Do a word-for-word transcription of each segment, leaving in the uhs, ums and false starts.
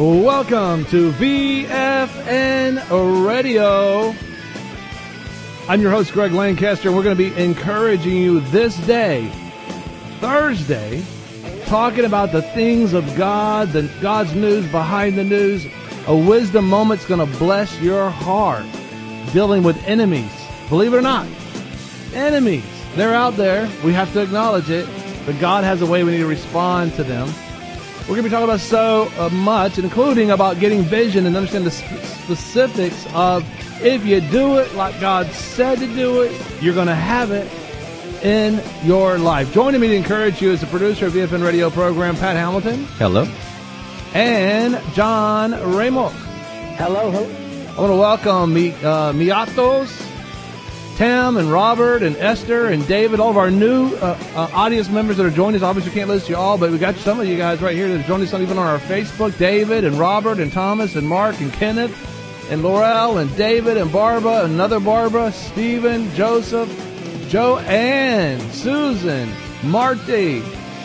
Welcome to V F N Radio. I'm your host, Greg Lancaster, and we're going to be encouraging you this day, Thursday, talking about the things of God, the God's news behind the news. A wisdom moment's going to bless your heart. Dealing with enemies. Believe it or not, enemies. They're out there. We have to acknowledge it. But God has a way we need to respond to them. We're going to be talking about so uh, much, including about getting vision and understand the sp- specifics of if you do it like God said to do it, you're going to have it in your life. Joining me to encourage you is the producer of V F N Radio program, Pat Hamilton. Hello. And John Ramos. Hello. Hello. I want to welcome Mi- uh, Miatos, Tim and Robert and Esther and David, all of our new uh, uh, audience members that are joining us. Obviously, we can't list you all, but we got some of you guys right here that are joining us even on our Facebook. David and Robert and Thomas and Mark and Kenneth and Laurel and David and Barbara, another Barbara, Stephen, Joseph, Joanne, Susan, Marty.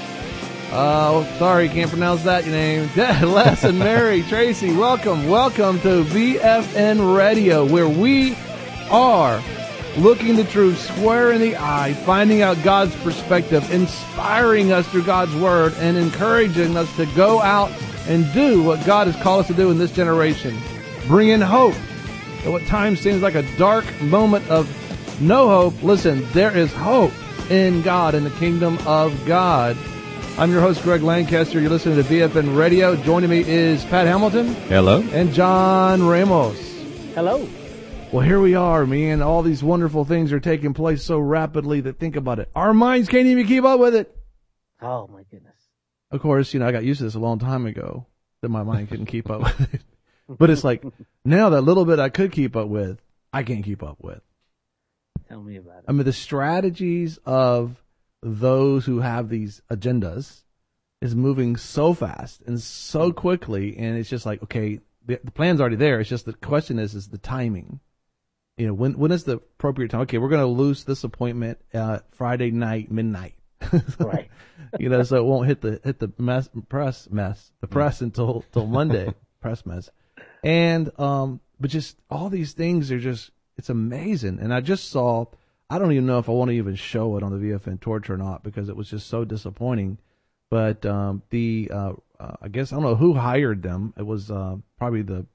Oh, sorry, can't pronounce that your name. Les and Mary, Tracy, welcome. Welcome to V F N Radio, where we are looking the truth square in the eye, finding out God's perspective, inspiring us through God's word, and encouraging us to go out and do what God has called us to do in this generation. Bring in hope. At what times seems like a dark moment of no hope, listen, there is hope in God, in the kingdom of God. I'm your host, Greg Lancaster. You're listening to V F N Radio. Joining me is Pat Hamilton. Hello. And John Ramos. Hello. Well, here we are, man. All these wonderful things are taking place so rapidly that, think about it, our minds can't even keep up with it. Oh, my goodness. Of course, you know, I got used to this a long time ago, that my mind couldn't keep up with it. But it's like, now that little bit I could keep up with, I can't keep up with. Tell me about it. I mean, the strategies of those who have these agendas is moving so fast and so quickly, and it's just like, okay, the, the plan's already there. It's just the question is, is the timing. You know, when when is the appropriate time? Okay, we're going to lose this appointment uh, Friday night, midnight. Right. You know, so it won't hit the hit the mess, press mess, the press until till Monday, press mess. And um, but just all these things are just, it's amazing. And I just saw, I don't even know if I want to even show it on the V F N Torch or not, because it was just so disappointing. But um, the uh, uh, I guess I don't know who hired them. It was uh, probably the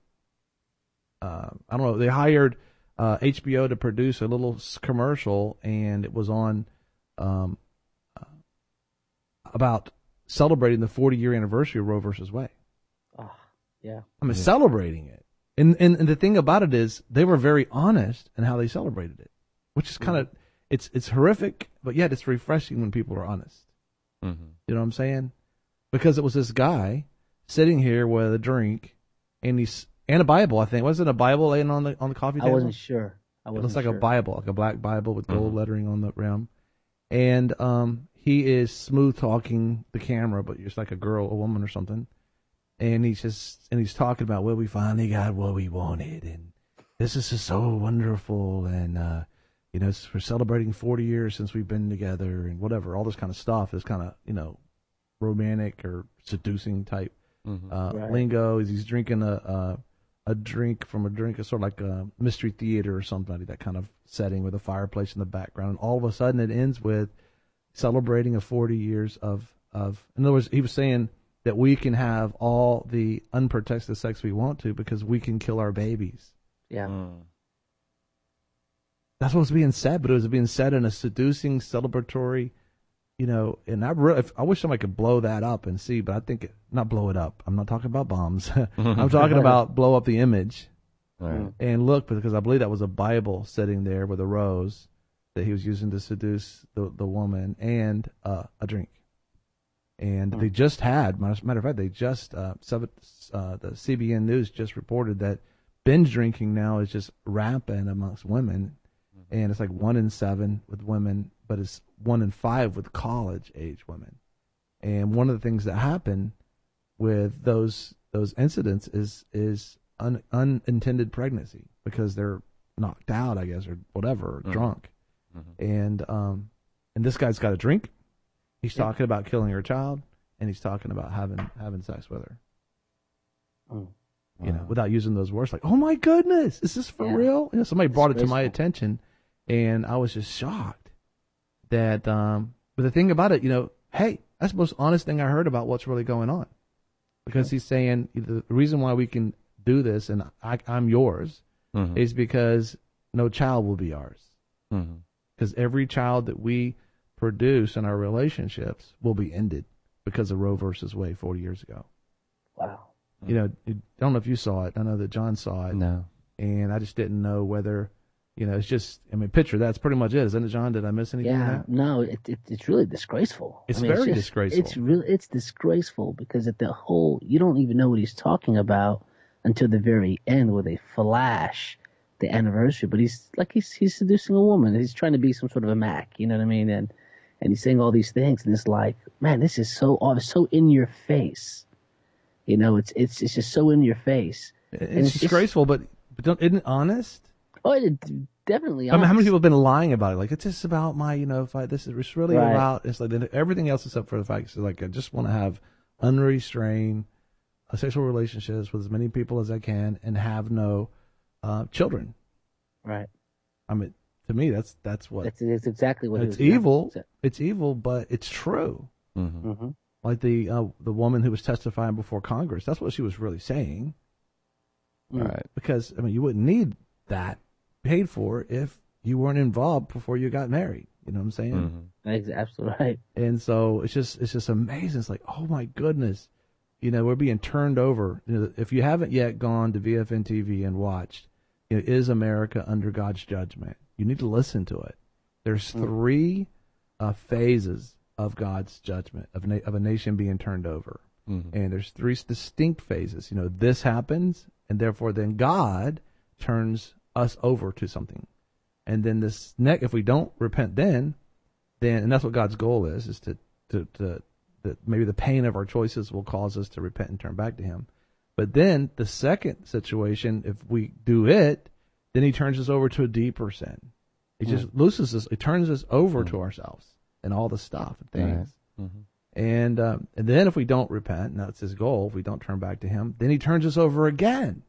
uh, I don't know. They hired uh, H B O to produce a little commercial, and it was on um, uh, about celebrating the forty year anniversary of Roe versus Wade. Oh, yeah. I mean, Yeah. celebrating it. And, and and the thing about it is, they were very honest in how they celebrated it, which is kind of, it's it's horrific, but yet it's refreshing when people are honest. Mm-hmm. You know what I'm saying? Because it was this guy sitting here with a drink and he's and a Bible. I think wasn't it a Bible laying on the on the coffee I table? wasn't sure. I It wasn't looks like sure. a Bible, like a black Bible with gold Mhm. lettering on the rim. And um, he is smooth talking the camera, but just like a girl, a woman or something. And he's just and he's talking about, well, we finally got what we wanted, and this is just so wonderful, and uh, you know, it's, we're celebrating forty years since we've been together, and whatever, all this kind of stuff is kind of, you know, romantic or seducing type Mm-hmm. uh, Right. lingo. Is he's drinking a, a a drink from a drink, a sort of like a mystery theater or something, that kind of setting with a fireplace in the background, and all of a sudden it ends with celebrating a forty years of of. In other words, he was saying that we can have all the unprotected sex we want to because we can kill our babies. Yeah. Mm. That's what was being said, but it was being said in a seducing, celebratory, you know. And I really, if, I wish somebody could blow that up and see, but I think it, not blow it up. I'm not talking about bombs. I'm talking about blow up the image All right. and look, because I believe that was a Bible sitting there with a rose that he was using to seduce the the woman, and uh, a drink. And they just had, matter of fact, they just, uh, seven, uh, the C B N News just reported that binge drinking now is just rampant amongst women. And it's like one in seven with women, but it's one in five with college age women. And one of the things that happen with those those incidents is is un, unintended pregnancy, because they're knocked out, I guess, or whatever, or Mhm. drunk. Mm-hmm. And um, and this guy's got a drink. He's Yeah. talking about killing her child, and he's talking about having having sex with her. Mm. You know, Wow. without using those words, like, "Oh my goodness, is this for Yeah. real?" You know, somebody brought it to my Disgraceful. attention, and I was just shocked that. Um, but the thing about it, you know, hey, that's the most honest thing I heard about what's really going on, because he's saying the reason why we can do this and I, I'm yours Mhm. is because no child will be ours. Mhm. Because every child that we produce in our relationships will be ended because of Roe versus Wade forty years ago. Wow. You know, I don't know if you saw it. I know that John saw it. No. And I just didn't know whether, you know, it's just, I mean, picture, that's pretty much it. Isn't it, John? Did I miss anything in Yeah, that? no, it, it it's really disgraceful. It's I mean, very just- disgraceful. It's really it's disgraceful because at the whole you don't even know what he's talking about until the very end where they flash the anniversary. But he's like he's he's seducing a woman. He's trying to be some sort of a Mac, you know what I mean? And and he's saying all these things, and it's like, man, this is so obvious, so in your face. You know, it's it's it's just so in your face. It's, it's just- disgraceful, but, but don't, isn't it honest? Oh, it definitely. I mean, how many honest. people have been lying about it? Like, it's just about my, you know, if I, this is it's really Right. about, it's like everything else except for the fact, it's like, I just want to have unrestrained uh, sexual relationships with as many people as I can and have no uh, children. Right. I mean, to me, that's, that's what, That's, that's exactly what it's it was. evil. It's evil, but it's true. Mhm. Mm-hmm. Like the, uh, the woman who was testifying before Congress, that's what she was really saying. Mm. Right. Because, I mean, you wouldn't need that paid for if you weren't involved before you got married. You know what I'm saying? Mhm. That's absolutely right. And so it's just it's just amazing. It's like, oh my goodness, you know, we're being turned over. You know, if you haven't yet gone to V F N T V and watched, you know, Is America Under God's Judgment? You need to listen to it. There's three uh, phases of God's judgment of na- of a nation being turned over, Mhm. and there's three distinct phases. You know, this happens, and therefore then God turns us over to something. And then this next, if we don't repent then, then, and that's what God's goal is, is to, to, to, that maybe the pain of our choices will cause us to repent and turn back to Him. But then the second situation, if we do it, then He turns us over to a deeper sin. He just looses us, He turns us over to ourselves and all the stuff and things. Right. Mhm. And, um, and then if we don't repent, and that's His goal, if we don't turn back to Him, then He turns us over again.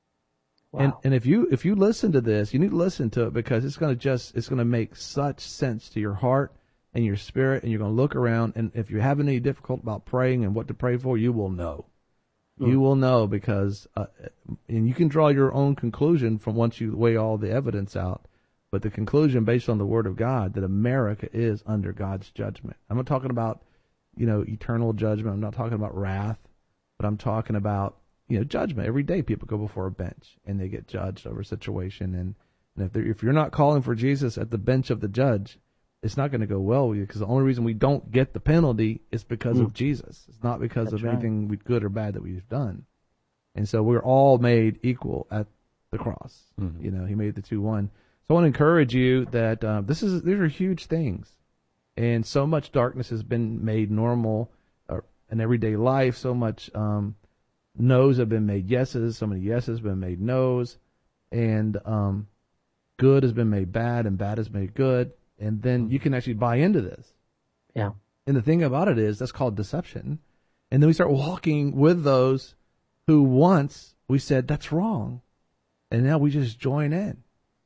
Wow. And and if you if you listen to this, you need to listen to it because it's going to just it's going to make such sense to your heart and your spirit, and you're going to look around, and if you're having any difficulty about praying and what to pray for, you will know. Mm. You will know because uh, and you can draw your own conclusion from once you weigh all the evidence out. But the conclusion based on the Word of God that America is under God's judgment. I'm not talking about, you know, eternal judgment. I'm not talking about wrath, but I'm talking about, you know, judgment. Every day people go before a bench and they get judged over a situation. And, and if, they're- if you're not calling for Jesus at the bench of the judge, it's not going to go well with you because the only reason we don't get the penalty is because of Jesus. It's not because That's of right. anything we, good or bad that we've done. And so we're all made equal at the cross. Mhm. You know, He made the two one. So I want to encourage you that uh, this is these are huge things. And so much darkness has been made normal uh, in everyday life. So much um, no's have been made yeses. So many yeses have been made no's. And um, good has been made bad, and bad has made good. And then you can actually buy into this. Yeah. And the thing about it is that's called deception. And then we start walking with those who once we said that's wrong. And now we just join in.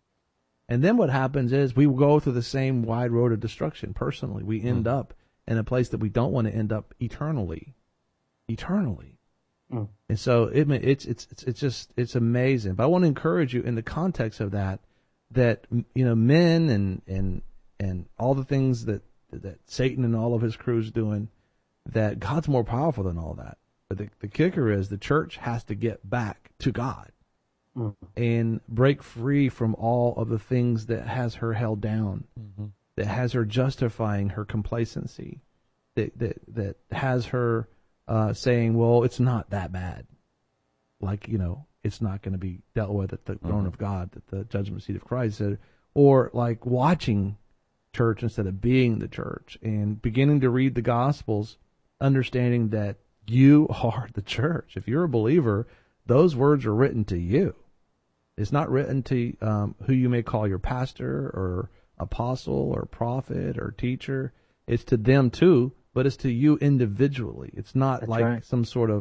And then what happens is we go through the same wide road of destruction personally. We end Mm. up in a place that we don't want to end up eternally. Eternally. Mm. And so it, it's, it's, it's, it's just, it's amazing. But I want to encourage you in the context of that, that, you know, men and, and, and all the things that, that Satan and all of his crew is doing, that God's more powerful than all that. But the, the kicker is the church has to get back to God. Mm. And break free from all of the things that has her held down, Mhm. that has her justifying her complacency, that that, that has her uh, saying, well, it's not that bad. Like, you know, it's not going to be dealt with at the throne Mhm. of God, at the judgment seat of Christ. Said, or like watching church instead of being the church and beginning to read the Gospels, understanding that you are the church. If you're a believer, those words are written to you. It's not written to um, who you may call your pastor or apostle or prophet or teacher. It's to them too, but it's to you individually. It's not That's like right. some sort of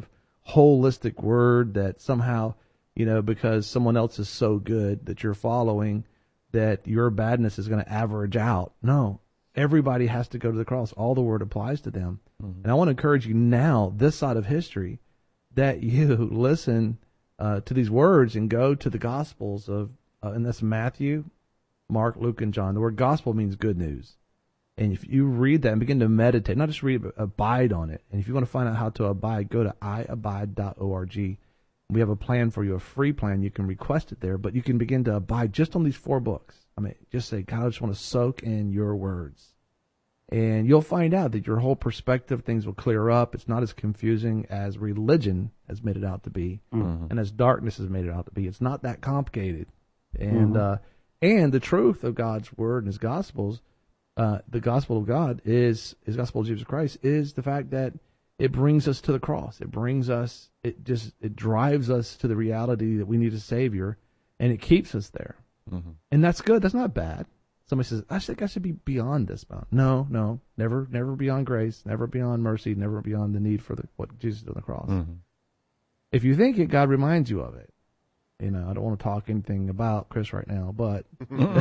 holistic word that somehow, you know, because someone else is so good that you're following, that your badness is going to average out. No, everybody has to go to the cross. All the word applies to them. Mm-hmm. And I want to encourage you now, this side of history, that you listen uh, to these words and go to the Gospels of, uh, and that's Matthew, Mark, Luke, and John. The word gospel means good news. And if you read that and begin to meditate, not just read it, but abide on it. And if you want to find out how to abide, go to i abide dot org. We have a plan for you, a free plan. You can request it there, but you can begin to abide just on these four books. I mean, just say, God, I just want to soak in your words. And you'll find out that your whole perspective, things will clear up. It's not as confusing as religion has made it out to be, mm-hmm. and as darkness has made it out to be. It's not that complicated. And, mm-hmm. uh, and the truth of God's word and his gospels, uh, the gospel of God is, his gospel of Jesus Christ, is the fact that it brings us to the cross. It brings us, it just, it drives us to the reality that we need a Savior, and it keeps us there. Mm-hmm. And that's good. That's not bad. Somebody says, I think I should be beyond this bound. No, no, never, never beyond grace, never beyond mercy, never beyond the need for the, what Jesus did on the cross. Mm-hmm. If you think it, God reminds you of it. You know, I don't want to talk anything about Chris right now, but. Go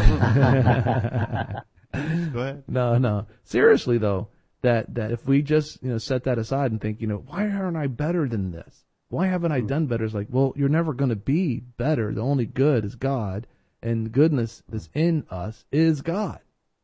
ahead. No, no. Seriously, though, that, that if we just, you know, set that aside and think, you know, why aren't I better than this? Why haven't I done better? It's like, well, you're never going to be better. The only good is God. And the goodness that's in us is God.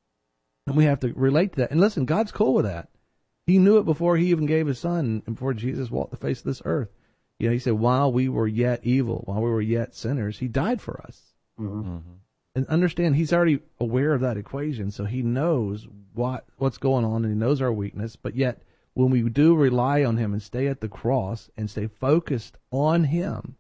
And we have to relate to that. And listen, God's cool with that. He knew it before he even gave his son and before Jesus walked the face of this earth. You know, he said, while we were yet evil, while we were yet sinners, he died for us. Mm-hmm. Mm-hmm. And understand, he's already aware of that equation, so he knows what what's going on, and he knows our weakness. But yet, when we do rely on him and stay at the cross and stay focused on him,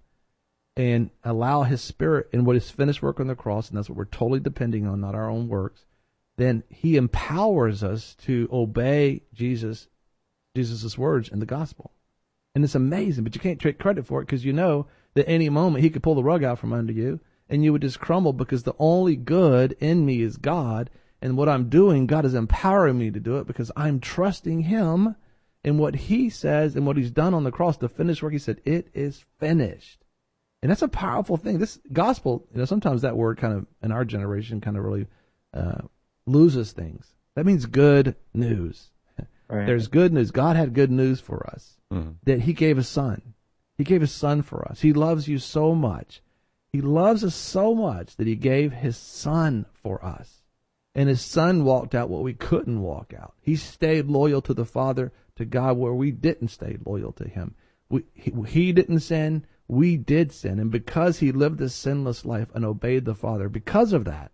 and allow his spirit and what his finished work on the cross, and that's what we're totally depending on, not our own works, then he empowers us to obey Jesus, Jesus' words in the gospel. And it's amazing, but you can't take credit for it because you know that any moment he could pull the rug out from under you and you would just crumble because the only good in me is God. And what I'm doing, God is empowering me to do it because I'm trusting him in what he says and what he's done on the cross, the finished work. He said, it is finished. And that's a powerful thing. This gospel, you know, sometimes that word kind of, in our generation, kind of really uh, loses things. That means good news. Right. There's good news. God had good news for us, mm-hmm. that he gave his son. He gave his son for us. He loves you so much. He loves us so much that he gave his son for us. And his son walked out what we couldn't walk out. He stayed loyal to the Father, to God, where we didn't stay loyal to him. We, he, he didn't sin. We did sin, and because he lived a sinless life and obeyed the Father, because of that,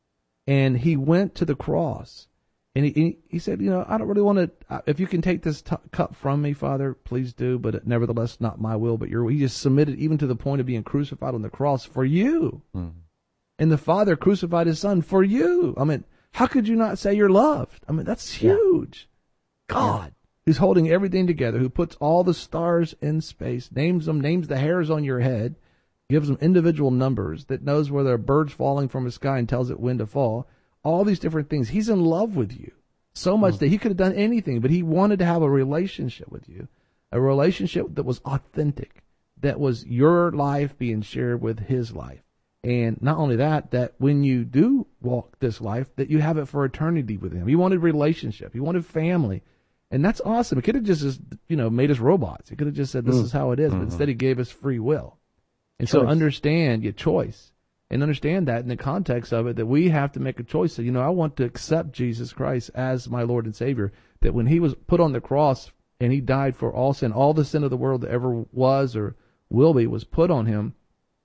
and he went to the cross, and he he said, you know, I don't really want to, if you can take this t- cup from me, Father, please do, but nevertheless, not my will, but your will. He just submitted even to the point of being crucified on the cross for you. Mm-hmm. And the Father crucified his son for you. I mean, how could you not say you're loved? I mean, that's huge. Yeah. God. Yeah. Who's holding everything together, who puts all the stars in space, names them, names the hairs on your head, gives them individual numbers, that knows whether a bird's falling from the sky and tells it when to fall, all these different things. He's in love with you so much mm. that he could have done anything, but he wanted to have a relationship with you, a relationship that was authentic, that was your life being shared with his life. And not only that, that when you do walk this life, that you have it for eternity with him. He wanted relationship. He wanted family. And that's awesome. It could have just, you know, made us robots. It could have just said, this mm. is how it is. Mm-hmm. But instead, he gave us free will. And choice. So understand your choice. And understand that in the context of it, that we have to make a choice. So, you know, I want to accept Jesus Christ as my Lord and Savior. That when he was put on the cross and he died for all sin, all the sin of the world that ever was or will be was put on him.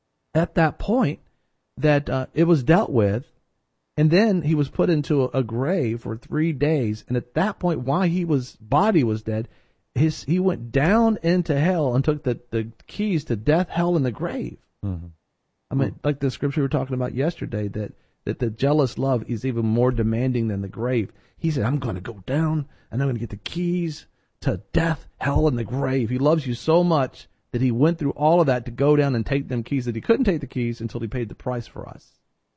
At that point, that uh, it was dealt with. And then he was put into a, a grave for three days. And at that point, while he was body was dead, his he went down into hell and took the, the keys to death, hell, and the grave. Mm-hmm. I mean, mm-hmm. like the scripture we were talking about yesterday, that, that the jealous love is even more demanding than the grave. He said, I'm going to go down and I'm going to get the keys to death, hell, and the grave. He loves you so much that he went through all of that to go down and take them keys, that he couldn't take the keys until he paid the price for us.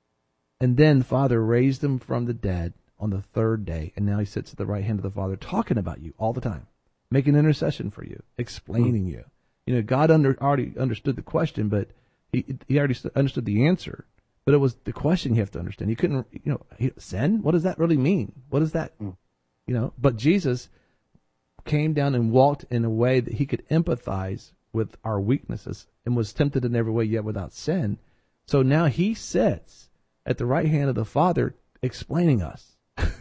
And then the Father raised him from the dead on the third day, and now he sits at the right hand of the Father talking about you all the time, making intercession for you, explaining mm. you. You know, God under, already understood the question, but he he already understood the answer. But it was the question you have to understand. He couldn't, you know, he, sin? What does that really mean? What is that? Mm. You know, but Jesus came down and walked in a way that he could empathize with our weaknesses and was tempted in every way yet without sin. So now he sits at the right hand of the Father explaining us.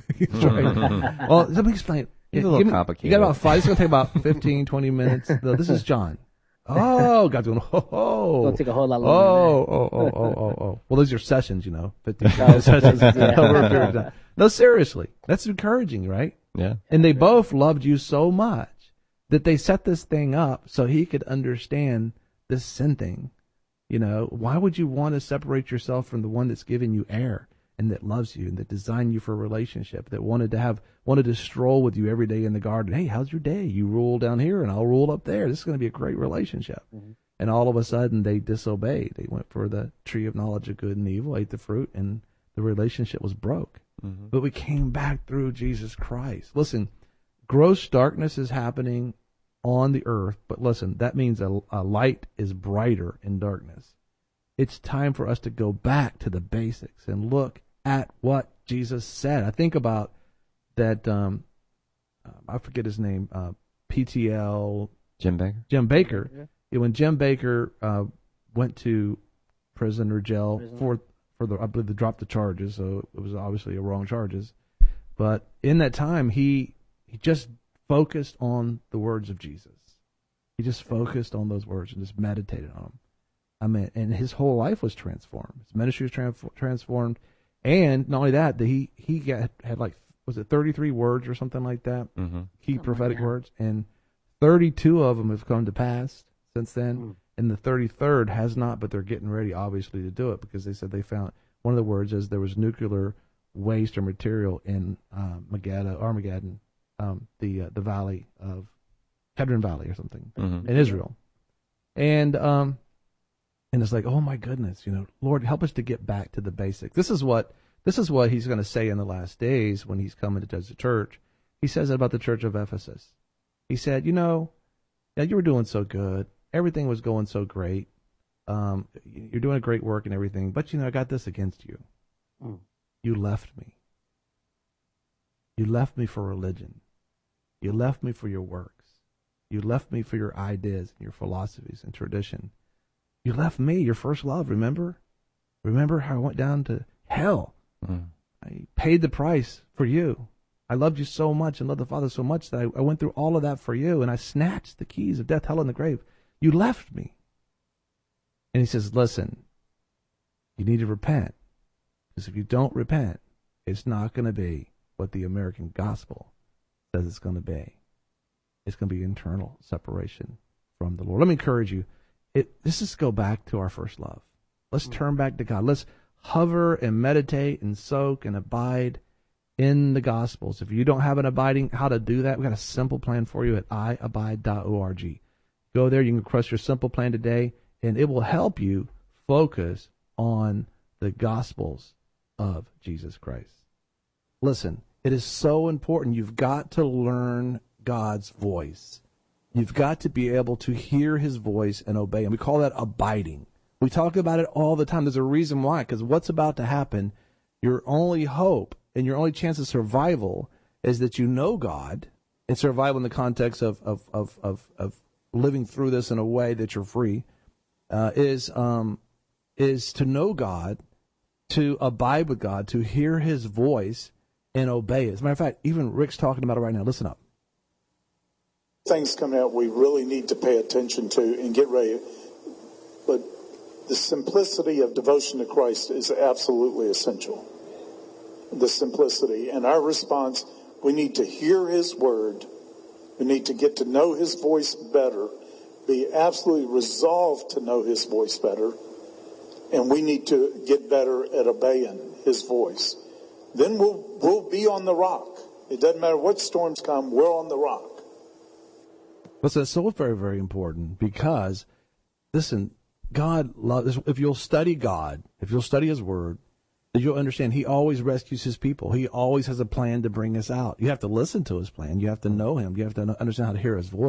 Well, let me explain. It's a little me, complicated. You got about five, it's going to take about fifteen, twenty minutes. No, this is John. Oh, God's going, oh, oh. It'll take a whole lot longer. Oh, oh, oh, oh, oh, oh. Well, those are sessions, you know. fifteen sessions over a period of time. No, seriously. That's encouraging, right? Yeah. And they both loved you so much that they set this thing up so he could understand this sin thing. You know, why would you want to separate yourself from the one that's giving you air and that loves you and that designed you for a relationship, that wanted to have, wanted to stroll with you every day in the garden? Hey, how's your day? You rule down here and I'll rule up there. This is going to be a great relationship. Mm-hmm. And all of a sudden they disobeyed. They went for the tree of knowledge of good and evil, ate the fruit, and the relationship was broke. Mm-hmm. But we came back through Jesus Christ. Listen, gross darkness is happening on the earth, but listen, that means a, a light is brighter in darkness. It's time for us to go back to the basics and look at what Jesus said. I think about that, um, I forget his name, uh, P T L. Jim Baker. Jim Baker. Yeah. Yeah, when Jim Baker uh, went to prison or jail prison. for, for the, I believe they dropped the charges, so it was obviously a wrong charges. But in that time, he he just focused on the words of Jesus. He just focused on those words and just meditated on them. I mean, and his whole life was transformed. His ministry was trans- transformed. And not only that, that he, he got, had like, was it thirty-three words or something like that? Mm-hmm. Key something prophetic like words. And thirty-two of them have come to pass since then. Mm. And the thirty-third has not, but they're getting ready, obviously, to do it because they said they found, one of the words is there was nuclear waste or material in uh, Magada, Armageddon, um, the uh, the valley of Kedron Valley or something mm-hmm. in Israel. And um, and it's like, oh my goodness, you know, Lord, help us to get back to the basics. This is what this is what he's going to say in the last days when he's coming to judge the church. He says it about the church of Ephesus. He said, you know, yeah, you were doing so good. Everything was going so great. Um, you're doing a great work and everything, but you know, I got this against you. Mm. You left me. You left me for religion. You left me for your works. You left me for your ideas and your philosophies and tradition. You left me, your first love, remember? Remember how I went down to hell? Mm. I paid the price for you. I loved you so much and loved the Father so much that I, I went through all of that for you, and I snatched the keys of death, hell, and the grave. You left me. And he says, listen, you need to repent. Because if you don't repent, it's not going to be what the American gospel says it's going to be. It's going to be internal separation from the Lord. Let me encourage you. It, let's just go back to our first love. Let's turn back to God. Let's hover and meditate and soak and abide in the Gospels. If you don't have an abiding, how to do that, we've got a simple plan for you at i abide dot org. Go there. You can request your simple plan today, and it will help you focus on the Gospels of Jesus Christ. Listen, it is so important. You've got to learn God's voice. You've got to be able to hear his voice and obey him. We call that abiding. We talk about it all the time. There's a reason why, because what's about to happen, your only hope and your only chance of survival is that you know God, and survival in the context of of of of, of living through this in a way that you're free, uh, is um is to know God, to abide with God, to hear his voice and obey it. As a matter of fact, even Rick's talking about it right now. Listen up. Things coming out we really need to pay attention to and get ready. But the simplicity of devotion to Christ is absolutely essential. The simplicity. And our response, we need to hear his word. We need to get to know his voice better. Be absolutely resolved to know his voice better. And we need to get better at obeying his voice. Then we'll, we'll be on the rock. It doesn't matter what storms come, we're on the rock. Listen, it's so very, very important because, listen, God loves, if you'll study God, if you'll study his word, you'll understand he always rescues his people. He always has a plan to bring us out. You have to listen to his plan. You have to know him. You have to understand how to hear his voice.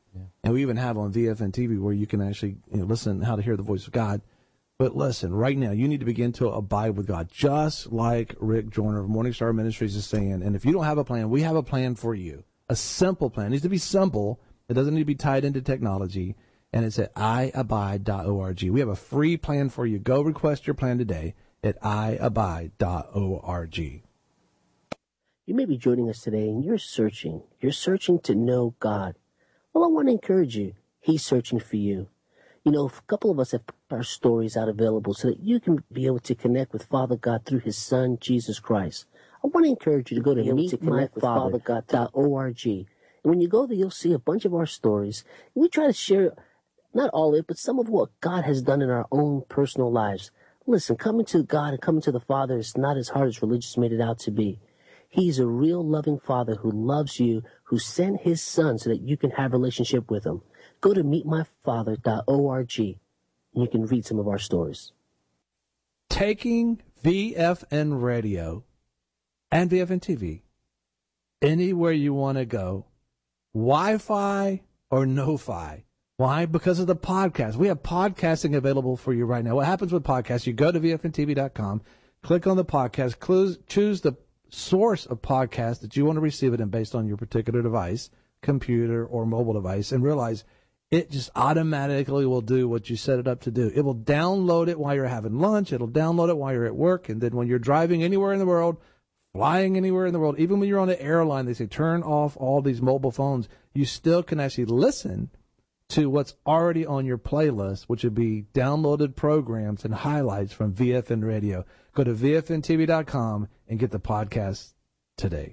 Yeah. And we even have on V F N T V where you can actually you know, listen how to hear the voice of God. But listen, right now, you need to begin to abide with God, just like Rick Joyner of Morning Star Ministries is saying. And if you don't have a plan, we have a plan for you. A simple plan. It needs to be simple. It doesn't need to be tied into technology. And it's at i abide dot org. We have a free plan for you. Go request your plan today at i abide dot org. You may be joining us today and you're searching. You're searching to know God. Well, I want to encourage you. He's searching for you. You know, a couple of us have put our stories out available so that you can be able to connect with Father God through his son, Jesus Christ. I want to encourage you to go to meet my father dot org. And when you go there, you'll see a bunch of our stories. We try to share, not all of it, but some of what God has done in our own personal lives. Listen, coming to God and coming to the Father is not as hard as religious made it out to be. He's a real loving Father who loves you, who sent his son so that you can have a relationship with him. Go to meet my father dot org and you can read some of our stories. Taking V F N Radio and V F N T V anywhere you want to go, Wi-Fi or no-fi. Why? Because of the podcast. We have podcasting available for you right now. What happens with podcasts? You go to V F N T V dot com, click on the podcast, clues, choose the source of podcast that you want to receive it in based on your particular device, computer or mobile device, and realize it just automatically will do what you set it up to do. It will download it while you're having lunch. It'll download it while you're at work. And then when you're driving anywhere in the world, flying anywhere in the world, even when you're on an airline, they say turn off all these mobile phones. You still can actually listen to what's already on your playlist, which would be downloaded programs and highlights from V F N Radio. Go to V F N T V dot com and get the podcast today.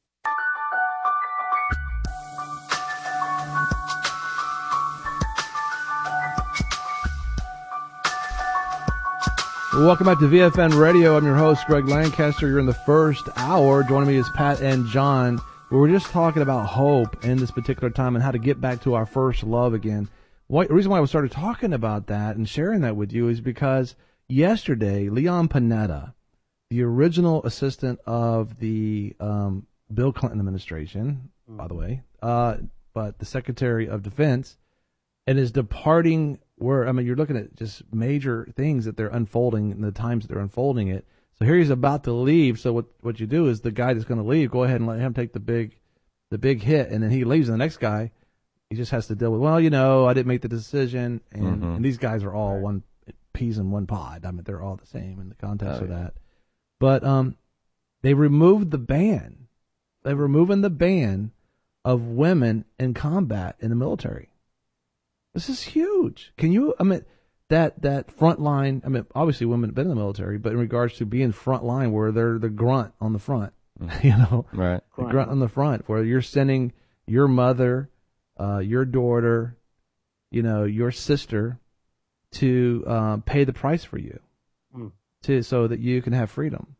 Welcome back to V F N Radio. I'm your host, Greg Lancaster. You're in the first hour. Joining me is Pat and John. We were just talking about hope in this particular time and how to get back to our first love again. What, the reason why we started talking about that and sharing that with you is because yesterday, Leon Panetta, the original assistant of the um, Bill Clinton administration, mm-hmm. by the way, uh, but the Secretary of Defense, and is departing where, I mean, you're looking at just major things that they're unfolding in the times that they're unfolding it. So here he's about to leave. So what what you do is the guy that's going to leave, go ahead and let him take the big the big hit, and then he leaves, and the next guy, he just has to deal with, well, you know, I didn't make the decision, and, mm-hmm. and these guys are all right. one peas in one pod. I mean, they're all the same in the context oh, of yeah. that. But um, they removed the ban. They're removing the ban of women in combat in the military. This is huge. Can you, I mean, that, that front line, I mean, obviously women have been in the military, but in regards to being front line where they're the grunt on the front, you know, right. the grunt on the front where you're sending your mother, uh, your daughter, you know, your sister to uh, pay the price for you mm. to, so that you can have freedom.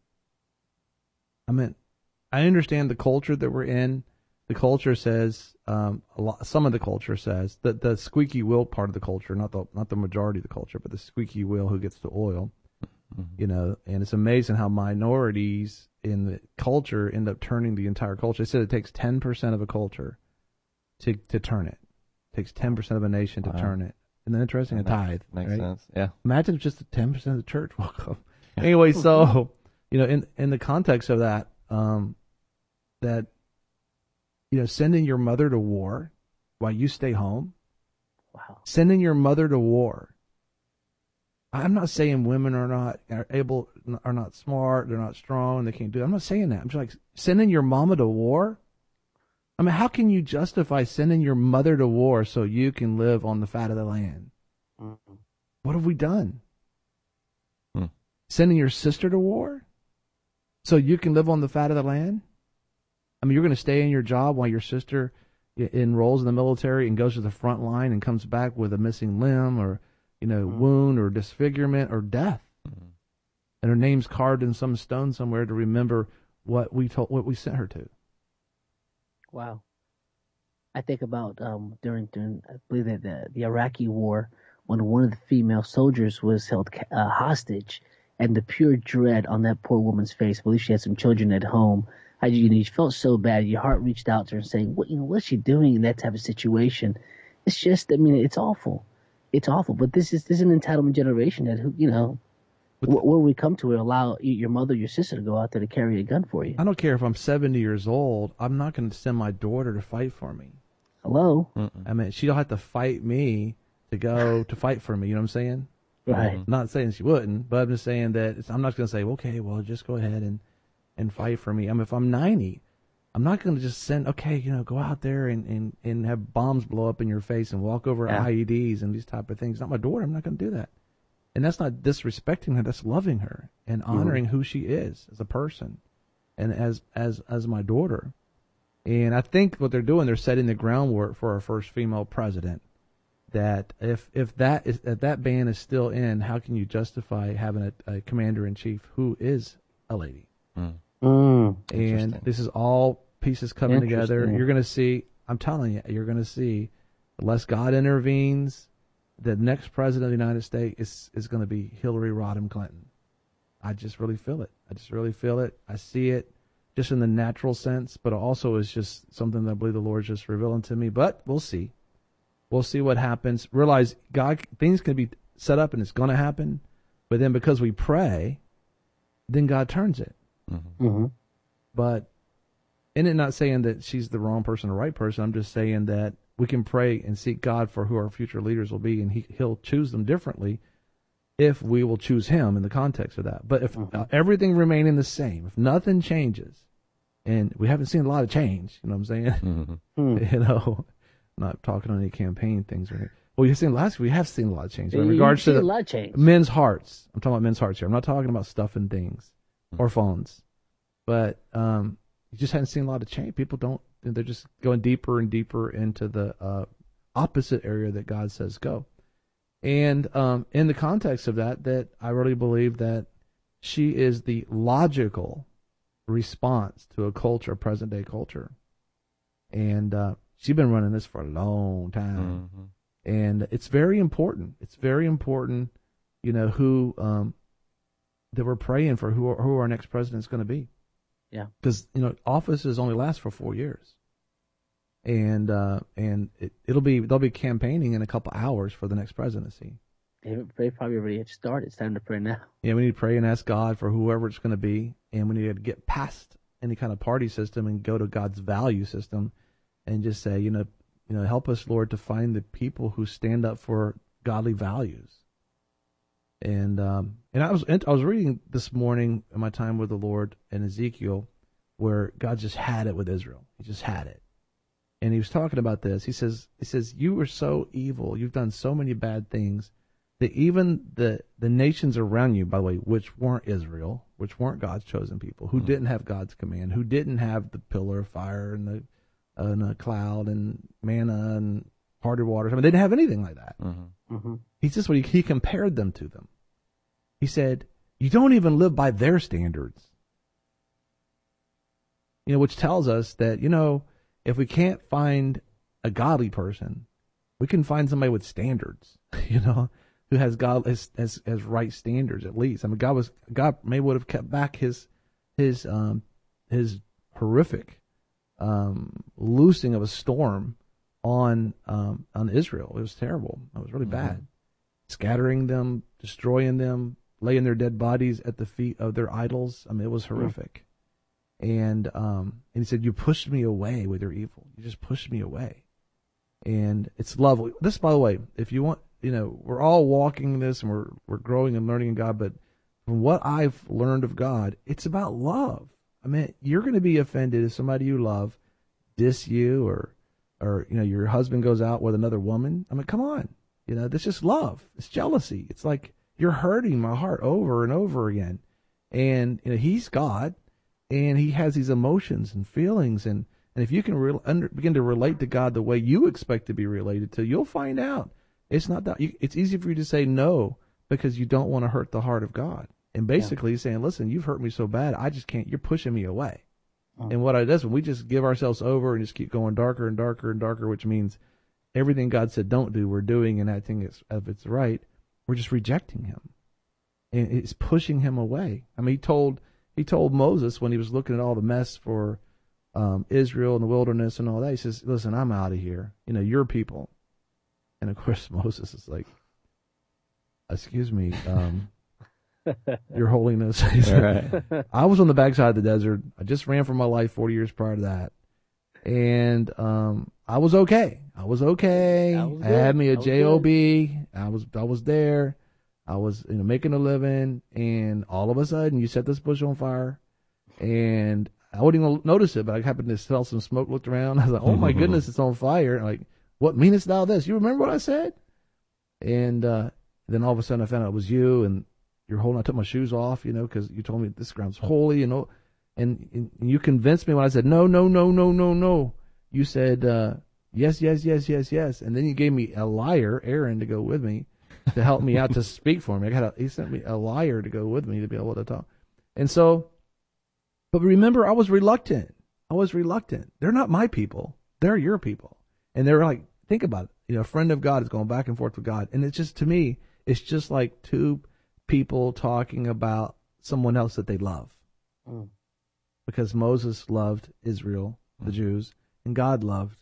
I mean, I understand the culture that we're in. The culture says, um, a lot, some of the culture says that the squeaky wheel part of the culture, not the not the majority of the culture, but the squeaky wheel who gets the oil, mm-hmm. you know. And it's amazing how minorities in the culture end up turning the entire culture. They said it takes ten percent of a culture to to turn it. It takes ten percent of a nation to wow. turn it. Isn't that interesting? That a tithe. Makes right? sense. Yeah. Imagine if just ten percent of the church will come. Anyway, so you know, in in the context of that, um, that. You know, sending your mother to war while you stay home. Wow. Sending your mother to war. I'm not saying women are not are able, are not smart, they're not strong, they can't do it. I'm not saying that. I'm just like, sending your mama to war? I mean, how can you justify sending your mother to war so you can live on the fat of the land? Mm-hmm. What have we done? Hmm. Sending your sister to war so you can live on the fat of the land? I mean, you're going to stay in your job while your sister enrolls in the military and goes to the front line and comes back with a missing limb or, you know, mm-hmm. wound or disfigurement or death. Mm-hmm. And her name's carved in some stone somewhere to remember what we told, what we sent her to. Wow. I think about um, during, during, I believe that the, the Iraqi war, when one of the female soldiers was held uh, hostage, and the pure dread on that poor woman's face. I believe she had some children at home. I, you know, you felt so bad. Your heart reached out to her saying, "What, you know, what's she doing in that type of situation?" It's just, I mean, it's awful. It's awful. But this is this is an entitlement generation that, you know, wh- where we come to it, allow your mother, your sister to go out there to carry a gun for you. I don't care if I'm seventy years old. I'm not going to send my daughter to fight for me. Hello? Mm-mm. I mean, she'll have to fight me to go to fight for me. You know what I'm saying? Right. I'm not saying she wouldn't, but I'm just saying that it's, I'm not going to say, okay, well, just go ahead and, and fight for me. I mean, if I'm ninety, I'm not going to just send, okay, you know, go out there and, and, and have bombs blow up in your face and walk over Yeah. I E Ds and these type of things. Not my daughter. I'm not going to do that. And that's not disrespecting her. That's loving her and honoring who she is as a person and as, as, as my daughter. And I think what they're doing, they're setting the groundwork for our first female president. That if if that is if that ban is still in, how can you justify having a, a commander in chief who is a lady? Mm. Mm. And Interesting. this is all pieces coming together. Interesting. You're going to see. I'm telling you, you're going to see. Unless God intervenes, the next president of the United States is is going to be Hillary Rodham Clinton. I just really feel it. I just really feel it. I see it, just in the natural sense, but also is just something that I believe the Lord's just revealing to me. But we'll see. We'll see what happens. Realize God, things can be set up and it's going to happen, but then because we pray, then God turns it. Mm-hmm. Mm-hmm. But, and it not saying that she's the wrong person or right person. I'm just saying that we can pray and seek God for who our future leaders will be, and he, He'll choose them differently if we will choose Him in the context of that. But if Mm-hmm. uh, everything remaining the same, if nothing changes, and we haven't seen a lot of change, you know what I'm saying? Mm-hmm. Mm. You know, not talking on any campaign things or anything. Well, you've seen last we have seen a lot of change in You- regards you've to seen the a lot of change. men's hearts. I'm talking about men's hearts here. I'm not talking about stuff and things or phones, but um, you just haven't seen a lot of change. People don't. They're just going deeper and deeper into the uh, opposite area that God says go. And um, in the context of that, that I really believe that she is the logical response to a culture, a present day culture, and uh, she's been running this for a long time. Mm-hmm. And it's very important. It's very important, you know, who um, that we're praying for, who who our next president is going to be. Yeah. Because you know, offices only last for four years, and uh, and it, it'll be they'll be campaigning in a couple hours for the next presidency. They, they probably already had started. It's time to pray now. Yeah, we need to pray and ask God for whoever it's going to be, and we need to get past any kind of party system and go to God's value system, and just say, you know, you know, help us, Lord, to find the people who stand up for godly values. And um, and I was I was reading this morning in my time with the Lord in Ezekiel, where God just had it with Israel. He just had it, and he was talking about this. He says he says you were so evil. You've done so many bad things that even the the nations around you, by the way, which weren't Israel, which weren't God's chosen people, who mm-hmm. didn't have God's command, who didn't have the pillar of fire and the uh, and a cloud and manna and parted waters. I mean, they didn't have anything like that. Mm-hmm. Mm-hmm. He just what he, he compared them to them. He said, "You don't even live by their standards." You know, which tells us that, you know, if we can't find a godly person, we can find somebody with standards. You know, who has God as as as right standards at least. I mean, God was God may would have kept back his his um his horrific um loosing of a storm on um on Israel. It was terrible. It was really Mm-hmm. bad. Scattering them, destroying them, laying their dead bodies at the feet of their idols. I mean, it was horrific. Mm-hmm. And um and he said, "You pushed me away with your evil. You just pushed me away." And it's lovely. This, by the way, if you want, you know, we're all walking this and we're we're growing and learning in God, but from what I've learned of God, it's about love. I mean, you're going to be offended if somebody you love diss you, or or you know, your husband goes out with another woman. I mean, come on, you know, that's just love. It's jealousy. It's like you're hurting my heart over and over again. And you know, He's God, and He has these emotions and feelings, and and if you can re- under, begin to relate to God the way you expect to be related to, you'll find out it's not that. You, it's easy for you to say no because you don't want to hurt the heart of God. And basically, He's saying, "Listen, you've hurt me so bad, I just can't. You're pushing me away." Mm. And what I does when we just give ourselves over and just keep going darker and darker and darker, which means everything God said don't do, we're doing and acting as if it's right. We're just rejecting Him, and it's pushing Him away. I mean, He told He told Moses when He was looking at all the mess for Um, Israel in the wilderness and all that. He says, "Listen, I'm out of here. You know, your people, And of course, Moses is like, excuse me, um, Your Holiness. Right. I was on the backside of the desert. I just ran for my life forty years prior to that. And um, I was okay. I was okay. I was I had good. me a I was job. I was I was there. I was you know making a living, and all of a sudden you set this bush on fire, and I wouldn't even notice it, but I happened to smell some smoke. Looked around. I was like, "Oh my goodness, it's on fire!" Like, what meanest thou this? You remember what I said? And uh, then all of a sudden I found out it was you, and you're holding. I took my shoes off, you know, because you told me this ground's holy, you know. And, and you convinced me when I said, no, no, no, no, no, no. You said, uh, yes, yes, yes, yes, yes. And then you gave me a liar, Aaron, to go with me to help me out to speak for me. I got a, he sent me a liar to go with me to be able to talk. And so, but remember, I was reluctant. I was reluctant. They're not my people. They're your people. And they're like, think about it. You know, a friend of God is going back and forth with God. And it's just, to me, it's just like two people talking about someone else that they love. Mm. Because Moses loved Israel, the Jews, and God loved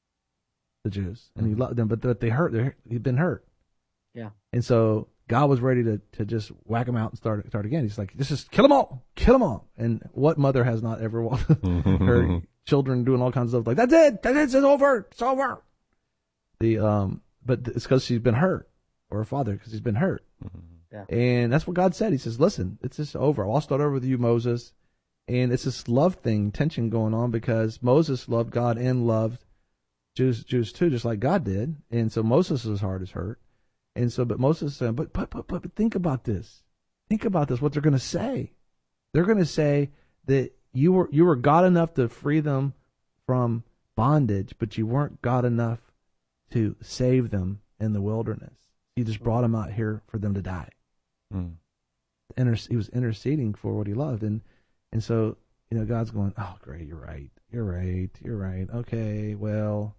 the Jews, and He loved them, but but they hurt. They he'd been hurt. Yeah. And so God was ready to, to just whack them out and start start again. He's like, just just kill them all, kill them all. And what mother has not ever wanted her children doing all kinds of stuff like that's it, that's it, it's over, it's over. The um, but it's because she's been hurt, or her father because he's been hurt. Yeah. And that's what God said. He says, listen, it's just over. I'll start over with you, Moses. And it's this love thing, tension going on, because Moses loved God and loved Jews, Jews too, just like God did. And so Moses' heart is hurt. And so, but Moses said, but, but, but, but, but think about this. Think about this, what they're going to say. They're going to say that you were, you were God enough to free them from bondage, but you weren't God enough to save them in the wilderness. You just brought them out here for them to die. Mm. Inter- he was interceding for what he loved. And, And so, you know, God's going, oh, great, you're right, you're right, you're right. Okay, well,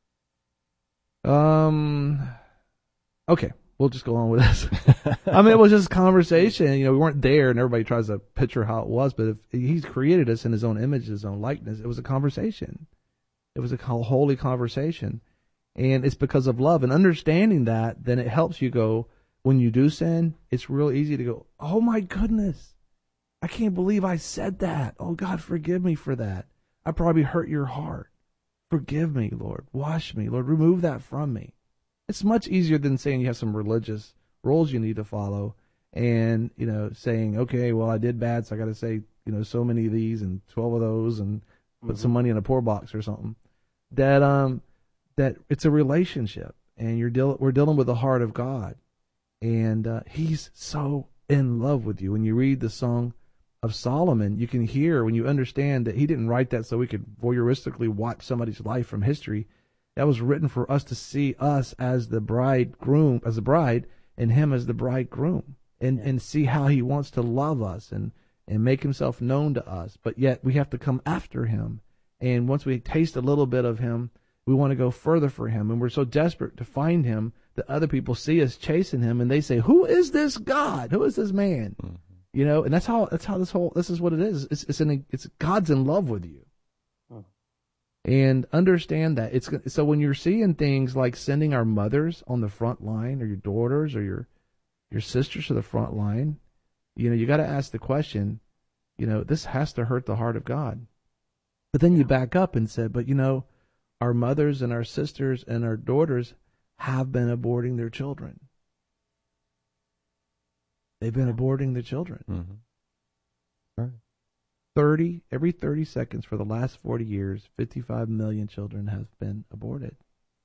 um, okay, we'll just go on with this. I mean, it was just conversation. You know, we weren't there, and everybody tries to picture how it was, but if He's created us in His own image, His own likeness, it was a conversation. It was a holy conversation, and it's because of love and understanding that. Then it helps you go, when you do sin, it's real easy to go, oh my goodness, I can't believe I said that. Oh, God, forgive me for that. I probably hurt your heart. Forgive me, Lord. Wash me, Lord. Remove that from me. It's much easier than saying you have some religious rules you need to follow and, you know, saying, okay, well, I did bad, so I got to say, you know, so many of these and twelve of those and put mm-hmm. some money in a poor box or something. That um, that it's a relationship, and you're deal- we're dealing with the heart of God, and uh, He's so in love with you. When you read the song of Solomon, you can hear, when you understand that he didn't write that so we could voyeuristically watch somebody's life from history. That was written for us to see us as the bridegroom, as the bride, and him as the bridegroom, and, yeah. and see how he wants to love us and, and make himself known to us. But yet we have to come after him. And once we taste a little bit of him, we want to go further for him. And we're so desperate to find him that other people see us chasing him, and they say, who is this God? Who is this man? Mm. You know, and that's how that's how this whole this is what it is. It's it's in it's God's in love with you, huh. And understand that it's so when you're seeing things like sending our mothers on the front line, or your daughters, or your your sisters to the front line, you know, you got to ask the question, you know, this has to hurt the heart of God. But then yeah. you back up and said, but you know, our mothers and our sisters and our daughters have been aborting their children. They've been aborting the children. Mm-hmm. Right. thirty, every thirty seconds for the last forty years, fifty-five million children have been aborted.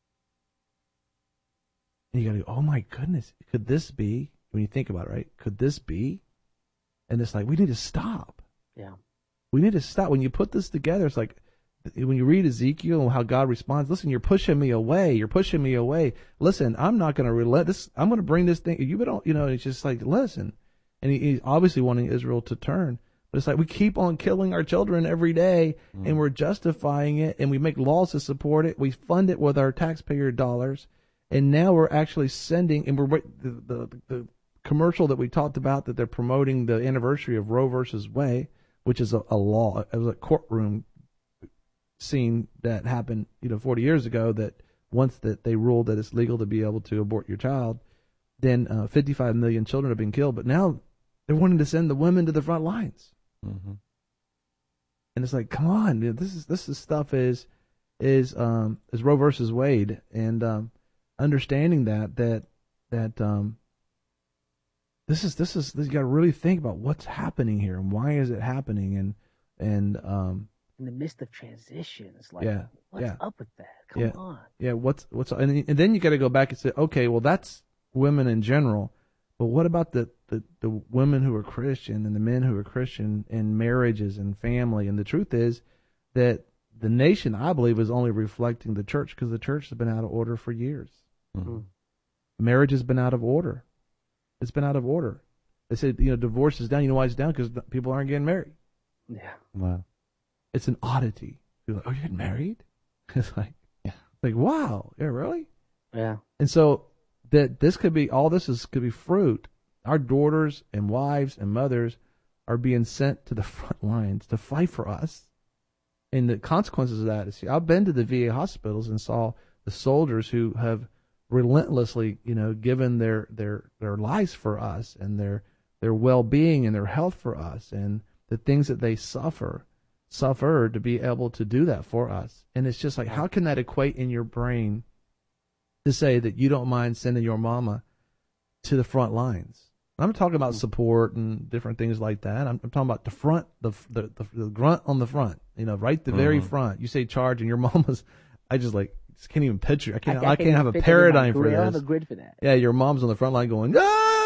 And you got to go, oh my goodness, could this be, when you think about it, right? Could this be? And it's like, we need to stop. Yeah. We need to stop. When you put this together, it's like, when you read Ezekiel and how God responds, listen, you're pushing me away. You're pushing me away. Listen, I'm not going to relent this. I'm going to bring this thing. You don't, you know, it's just like, listen. And he, he's obviously wanting Israel to turn. But it's like, we keep on killing our children every day, mm. and we're justifying it, and we make laws to support it. We fund it with our taxpayer dollars. And now we're actually sending, and we're, the, the, the commercial that we talked about, that they're promoting the anniversary of Roe versus Wade, which is a, a law. It was a courtroom scene that happened, you know, forty years ago, that once that they ruled that it's legal to be able to abort your child, then uh, fifty-five million children have been killed. But now they're wanting to send the women to the front lines. Mm-hmm. And it's like, come on, dude, this is this is stuff is is um is Roe versus Wade, and um, understanding that that that um this is this is this, you got to really think about what's happening here and why is it happening, and and um in the midst of transition, it's like, yeah, what's yeah. up with that? Come yeah, on. Yeah, what's what's and, and then you got to go back and say, okay, well that's women in general, but what about the, the the women who are Christian and the men who are Christian in marriages and family? And the truth is that the nation, I believe, is only reflecting the church, because the church has been out of order for years. Mm-hmm. Marriage has been out of order. It's been out of order. They say, you know, divorce is down. You know why it's down? Because people aren't getting married. Yeah. Wow. It's an oddity. You're like, oh, you're getting married? It's like, yeah, like wow, yeah, really? Yeah. And so that this could be, all this is could be fruit. Our daughters and wives and mothers are being sent to the front lines to fight for us. And the consequences of that is, see, I've been to the V A hospitals and saw the soldiers who have relentlessly, you know, given their, their, their lives for us, and their, their well-being and their health for us, and the things that they suffer, suffer to be able to do that for us. And it's just like, how can that equate in your brain to say that you don't mind sending your mama to the front lines? I'm talking about support and different things like that. I'm, I'm talking about the front, the, the the the grunt on the front, you know, right the mm-hmm. very front. You say charge, and your mama's, I just like, just can't even picture. I can't. I, I, I can't, can't have a paradigm for this. I don't have a grid for that. Yeah, your mom's on the front line going,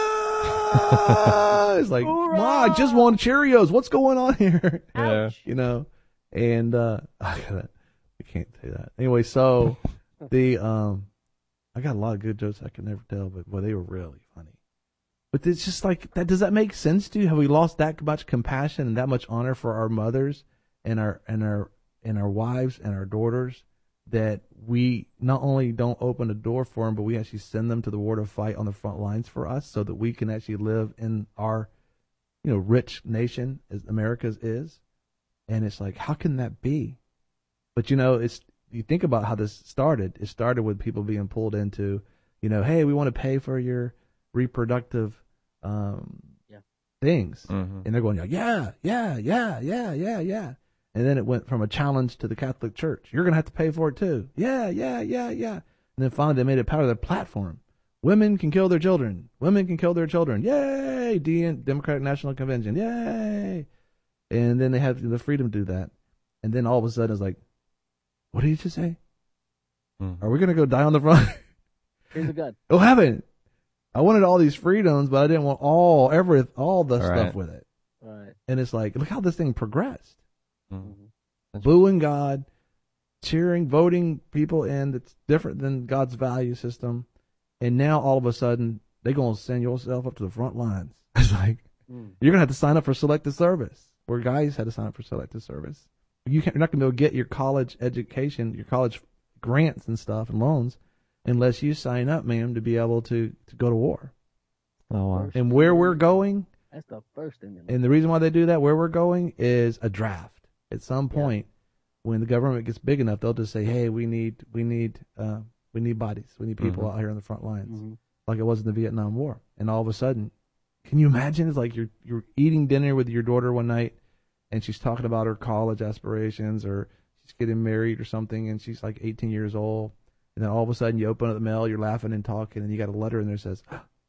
ah! It's like, Mom, I just want Cheerios. What's going on here? Yeah, you know, and uh, I gotta, I can't say that anyway. So the um, I got a lot of good jokes I can never tell, but boy, they were really funny. But it's just like that. Does that make sense to you? Have we lost that much compassion and that much honor for our mothers and our and our and our wives and our daughters, that we not only don't open the door for them, but we actually send them to the war to fight on the front lines for us, so that we can actually live in our, you know, rich nation as America's is. And it's like, how can that be? But you know, it's, you think about how this started. It started with people being pulled into, you know, hey, we want to pay for your reproductive um, yeah. things, mm-hmm. and they're going, yeah, yeah, yeah, yeah, yeah, yeah. And then it went from a challenge to the Catholic Church. You're going to have to pay for it too. Yeah, yeah, yeah, yeah. And then finally they made it part of their platform. Women can kill their children. Women can kill their children. Yay! D- Democratic National Convention. Yay! And then they have the freedom to do that. And then all of a sudden it's like, what did you just say? Mm-hmm. Are we going to go die on the front? Here's a gun. Oh, heaven. I wanted all these freedoms, but I didn't want all, every, all the all stuff right. with it. Right. And it's like, look how this thing progressed. Mm-hmm. Booing God, cheering, voting people in that's different than God's value system. And now all of a sudden, they're going to send yourself up to the front lines. It's like, mm. you're going to have to sign up for selective service, where guys had to sign up for selective service. You can't, you're not going to be able to get your college education, your college grants and stuff and loans, unless you sign up, ma'am, to be able to, to go to war. Oh, wow. And where we're going, that's the first thing. And the reason why they do that, where we're going, is a draft. At some point, yeah. when the government gets big enough, they'll just say, "Hey, we need, we need, uh, we need bodies. We need people mm-hmm. out here on the front lines," mm-hmm. like it was in the Vietnam War. And all of a sudden, can you imagine? It's like you're you're eating dinner with your daughter one night, and she's talking about her college aspirations, or she's getting married or something, and she's like eighteen years old. And then all of a sudden, you open up the mail, you're laughing and talking, and you got a letter in there that says,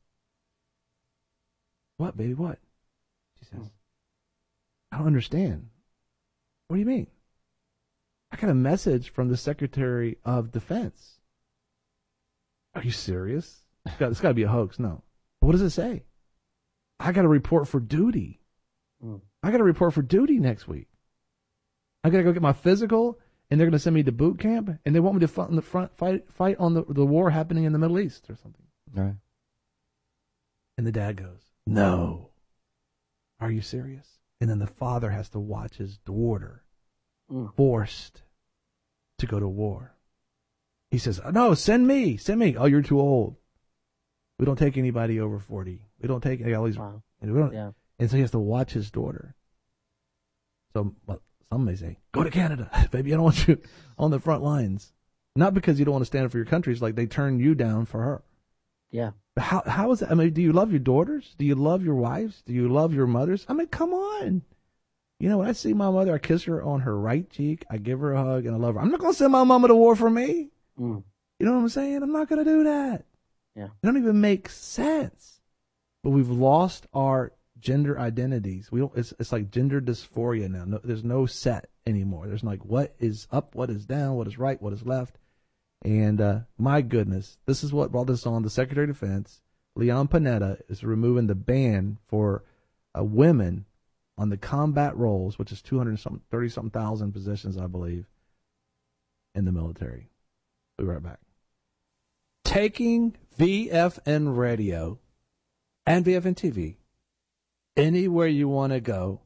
"What, baby? What?" She says, "I don't understand." What do you mean? I got a message from the Secretary of Defense. Are you serious? It's got, it's got to be a hoax. No. But what does it say? I got to report for duty. Mm. I got to report for duty next week. I got to go get my physical, and they're going to send me to boot camp, and they want me to fight on the front, fight, fight on the, the war happening in the Middle East or something. All right. And the dad goes, "No. Are you serious?" And then the father has to watch his daughter mm. forced to go to war. He says, "No, send me, send me." "Oh, you're too old. We don't take anybody over forty. We don't take all these." Wow. And, we don't, yeah. and so he has to watch his daughter. So well, some may say, "Go to Canada, baby. I don't want you on the front lines." Not because you don't want to stand up for your country. It's like they turn you down for her. Yeah. But how how is that? I mean, do you love your daughters? Do you love your wives? Do you love your mothers? I mean, come on. You know, when I see my mother, I kiss her on her right cheek. I give her a hug, and I love her. I'm not going to send my mama to war for me. Mm. You know what I'm saying? I'm not going to do that. Yeah. It don't even make sense. But we've lost our gender identities. We don't. It's it's like gender dysphoria now. No, there's no set anymore. There's like what is up, what is down, what is right, what is left. And uh, my goodness, this is what brought this on. The Secretary of Defense, Leon Panetta, is removing the ban for uh, women on the combat roles, which is two hundred thirty something thousand positions, I believe, in the military. We'll be right back. Taking V F N radio and V F N T V anywhere you want to go,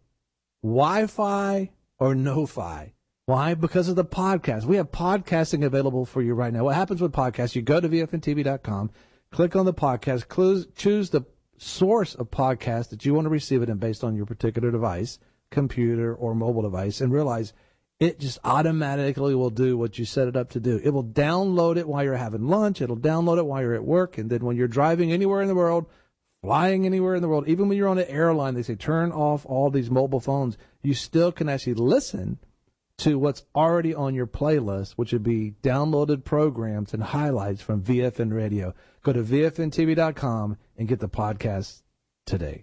Wi-Fi or no-fi. Why? Because of the podcast. We have podcasting available for you right now. What happens with podcasts? You go to V F N T V dot com, click on the podcast, clues, choose the source of podcast that you want to receive it in based on your particular device, computer or mobile device, and realize it just automatically will do what you set it up to do. It will download it while you're having lunch. It'll download it while you're at work. And then when you're driving anywhere in the world, flying anywhere in the world, even when you're on an airline, they say turn off all these mobile phones. You still can actually listen to what's already on your playlist, which would be downloaded programs and highlights from V F N Radio. Go to V F N T V dot com and get the podcast today.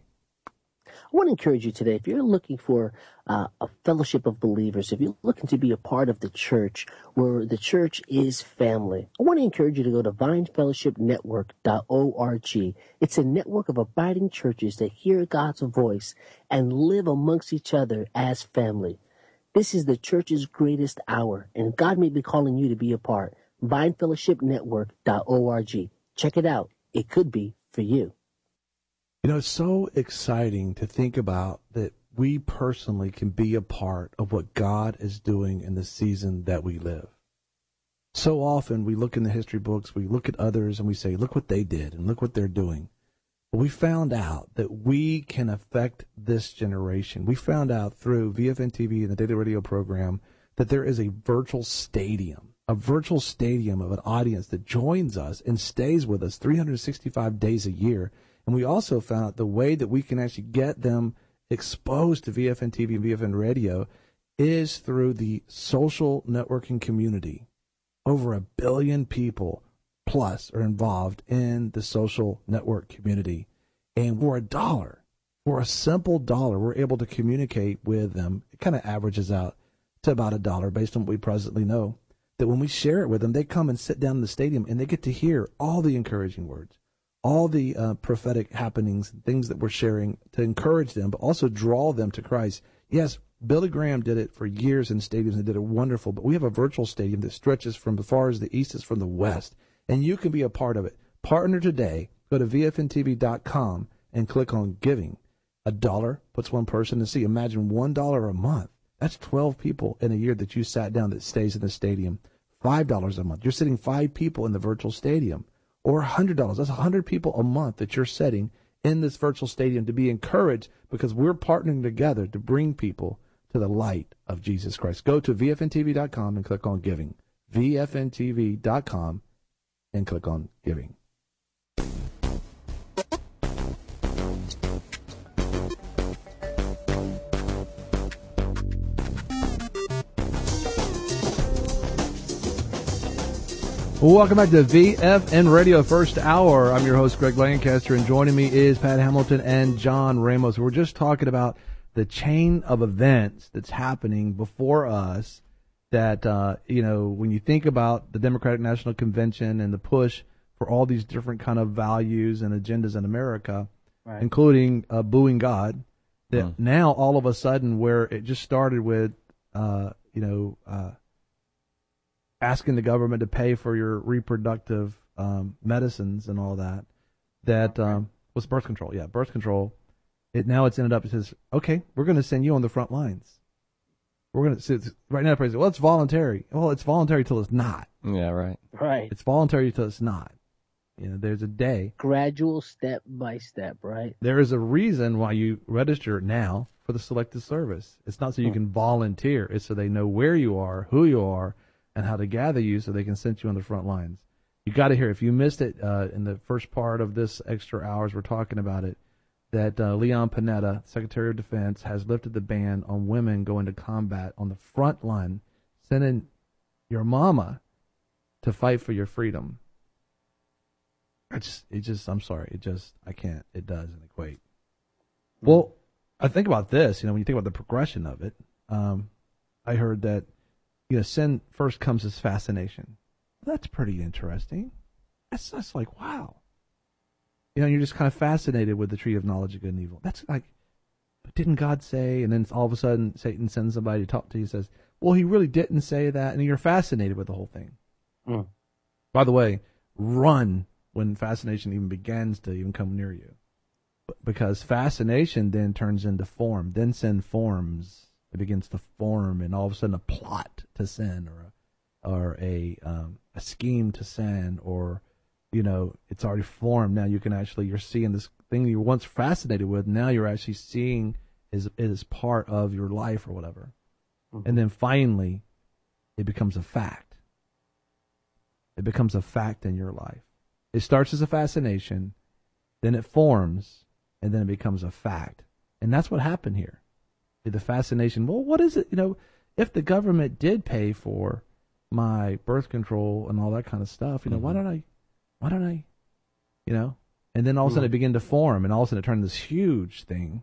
I want to encourage you today, if you're looking for uh, a fellowship of believers, if you're looking to be a part of the church where the church is family, I want to encourage you to go to vine fellowship network dot org. It's a network of abiding churches that hear God's voice and live amongst each other as family. This is the church's greatest hour, and God may be calling you to be a part. vine fellowship network dot org. Check it out. It could be for you. You know, it's so exciting to think about that we personally can be a part of what God is doing in the season that we live. So often we look in the history books, we look at others, and we say, look what they did and look what they're doing. But we found out that we can affect this generation. We found out through V F N T V and the Daily Radio program that there is a virtual stadium, a virtual stadium of an audience that joins us and stays with us three hundred sixty-five days a year. And we also found out the way that we can actually get them exposed to V F N T V and V F N Radio is through the social networking community. Over a billion people plus are involved in the social network community. And for a dollar, for a simple dollar, we're able to communicate with them. It kind of averages out to about a dollar based on what we presently know. That when we share it with them, they come and sit down in the stadium and they get to hear all the encouraging words, all the uh, prophetic happenings, things that we're sharing to encourage them, but also draw them to Christ. Yes, Billy Graham did it for years in stadiums and did it wonderful, but we have a virtual stadium that stretches from as far as the east as from the west, and you can be a part of it. Partner today. Go to V F N T V dot com and click on giving. A dollar puts one person to see. Imagine one dollar a month. That's twelve people in a year that you sat down that stays in the stadium. five dollars a month. You're sitting five people in the virtual stadium. Or one hundred dollars. That's one hundred people a month that you're setting in this virtual stadium to be encouraged because we're partnering together to bring people to the light of Jesus Christ. Go to V F N T V dot com and click on giving. V F N T V dot com and click on giving. Welcome back to V F N Radio First Hour. I'm your host, Greg Lancaster, and joining me is Pat Hamilton and John Ramos. We're just talking about the chain of events that's happening before us that, uh, you know, when you think about the Democratic National Convention and the push for all these different kind of values and agendas in America, right, including uh, booing God, that mm. now all of a sudden where it just started with, uh, you know, uh, asking the government to pay for your reproductive um, medicines and all that, that um, was birth control. Yeah, birth control. It now it's ended up. It says, okay, we're going to send you on the front lines. We're going to right now. Say, well, it's voluntary. Well, it's voluntary till it's not. Yeah, right. Right. It's voluntary till it's not. You know, there's a day. Gradual, step by step. Right. There is a reason why you register now for the Selective Service. It's not so you can volunteer. It's so they know where you are, who you are, and how to gather you so they can send you on the front lines. You got to hear. If you missed it uh, in the first part of this extra hours, we're talking about it. That uh, Leon Panetta, Secretary of Defense, has lifted the ban on women going to combat on the front line, sending your mama to fight for your freedom. I just, it just, I'm sorry, it just, I can't, it doesn't equate. Well, I think about this, you know, when you think about the progression of it, um, I heard that, you know, sin first comes as fascination. That's pretty interesting. That's, that's like, wow. You know, you're just kind of fascinated with the tree of knowledge of good and evil. That's like, but didn't God say? And then all of a sudden, Satan sends somebody to talk to you and says, well, he really didn't say that. And you're fascinated with the whole thing. Mm. By the way, run when fascination even begins to even come near you. Because fascination then turns into form. Then sin forms. It begins to form, and all of a sudden a plot to sin, or a, or a, um, a scheme to sin, or, you know, it's already formed. Now you can actually, you're seeing this thing you were once fascinated with, now you're actually seeing is is part of your life or whatever. Mm-hmm. And then finally, it becomes a fact. It becomes a fact in your life. It starts as a fascination, then it forms, and then it becomes a fact. And that's what happened here. The fascination, well, what is it? You know, if the government did pay for my birth control and all that kind of stuff, you know, mm-hmm. why don't I, why don't I, you know? And then all of a sudden it began to form, and all of a sudden it turned this huge thing,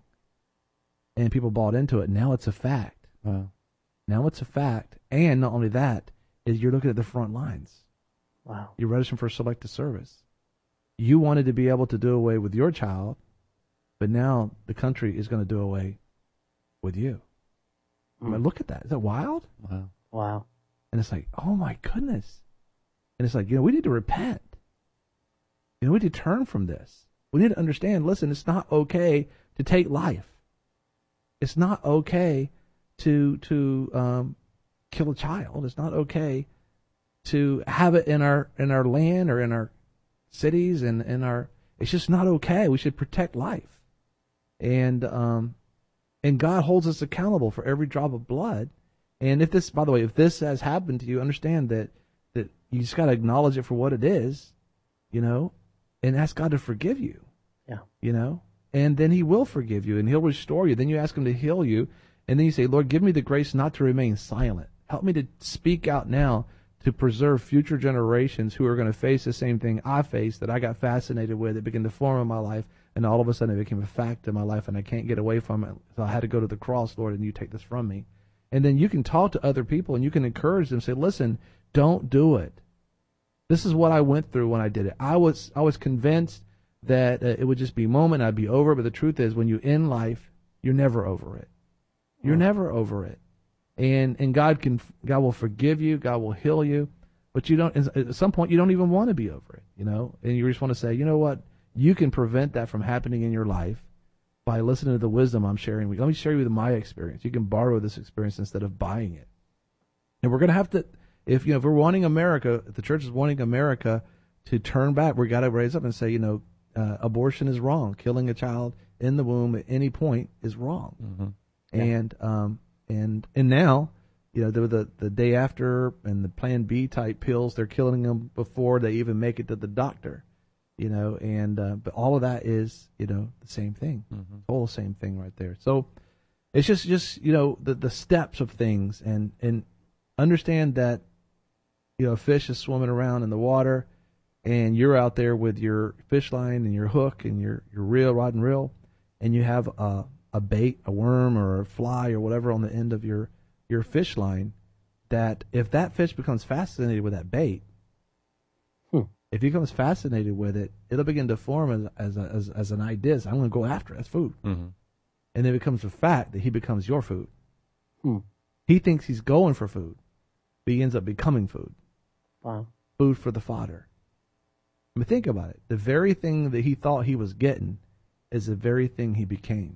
and people bought into it. Now it's a fact. Wow. Now it's a fact. And not only that, is you're looking at the front lines. Wow. You're registering for selective service. You wanted to be able to do away with your child, but now the country is going to do away with you. Mm. I mean, look at that. Is that wild? Wow. Wow. And it's like, oh my goodness. And it's like, you know, we need to repent. You know, we need to turn from this. We need to understand, listen, it's not okay to take life. It's not okay to to um, kill a child. It's not okay to have it in our in our land or in our cities and in our. It's just not okay. We should protect life, and um, and God holds us accountable for every drop of blood. And if this, by the way, if this has happened to you, understand that that you just got to acknowledge it for what it is, you know, and ask God to forgive you. Yeah. You know, and then He will forgive you and He'll restore you. Then you ask Him to heal you, and then you say, Lord, give me the grace not to remain silent. Help me to speak out now to preserve future generations who are going to face the same thing I faced, that I got fascinated with. It began to form in my life, and all of a sudden it became a fact in my life, and I can't get away from it. So I had to go to the cross, Lord, and you take this from me. And then you can talk to other people, and you can encourage them, say, listen, don't do it. This is what I went through when I did it. I was I was convinced that uh, it would just be a moment, I'd be over, but the truth is, when you end life, you're never over it. You're yeah. never over it. And and God can God will forgive you, God will heal you, but you don't. At some point, you don't even want to be over it, you know. And you just want to say, you know what? You can prevent that from happening in your life by listening to the wisdom I'm sharing with you. Let me share you with my experience. You can borrow this experience instead of buying it. And we're going to have to, if you know, if we're wanting America, if the church is wanting America to turn back, we got to raise up and say, you know, uh, abortion is wrong. Killing a child in the womb at any point is wrong. Mm-hmm. Yeah. And um. And and now, you know, the, the the day after and the Plan B type pills, they're killing them before they even make it to the doctor, you know. And uh, but all of that is, you know, the same thing, mm-hmm. all the same thing right there. So it's just just you know the the steps of things, and and understand that, you know, a fish is swimming around in the water, and you're out there with your fish line and your hook and your your reel, rod and reel, and you have a a bait, a worm or a fly or whatever on the end of your, your fish line, that if that fish becomes fascinated with that bait, hmm. if he becomes fascinated with it, it'll begin to form as as, a, as, as an idea. I'm going to go after it. That's food. Mm-hmm. And then it becomes a fact that he becomes your food. Hmm. He thinks he's going for food, but he ends up becoming food. Wow. Food for the fodder. I mean, think about it. The very thing that he thought he was getting is the very thing he became.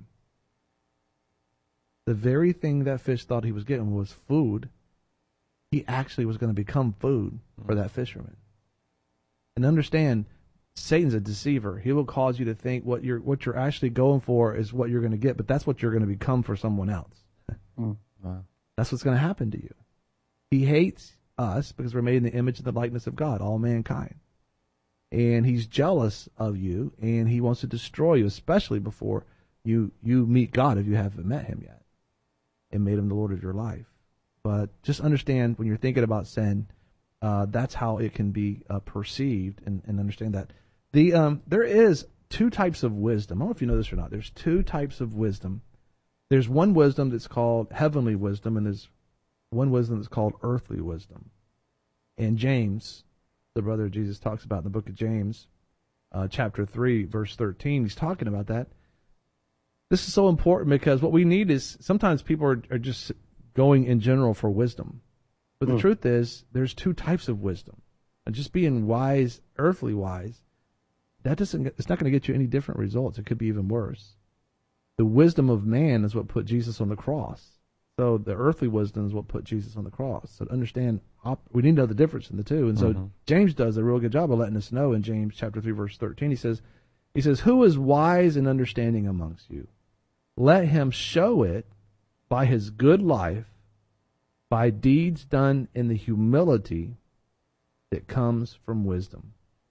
The very thing that fish thought he was getting was food. He actually was going to become food for that fisherman. And understand, Satan's a deceiver. He will cause you to think what you're what you're actually going for is what you're going to get, but that's what you're going to become for someone else. Mm. Wow. That's what's going to happen to you. He hates us because we're made in the image and the likeness of God, all mankind. And he's jealous of you, and he wants to destroy you, especially before you, you meet God if you haven't met him yet and made him the Lord of your life. But just understand when you're thinking about sin, uh, that's how it can be uh, perceived, and, and understand that. The um, there is two types of wisdom. I don't know if you know this or not. There's two types of wisdom. There's one wisdom that's called heavenly wisdom, and there's one wisdom that's called earthly wisdom. And James, the brother of Jesus, talks about in the book of James, uh, chapter three, verse thirteen. He's talking about that. This is so important because what we need is, sometimes people are, are just going in general for wisdom. But the mm. truth is, there's two types of wisdom. And just being wise, earthly wise, that doesn't, it's not going to get you any different results. It could be even worse. The wisdom of man is what put Jesus on the cross. So the earthly wisdom is what put Jesus on the cross. So to understand, we need to know the difference in the two. And so mm-hmm. James does a real good job of letting us know in James chapter three, verse thirteen. He says, he says, who is wise and understanding amongst you? Let him show it by his good life, by deeds done in the humility that comes from wisdom.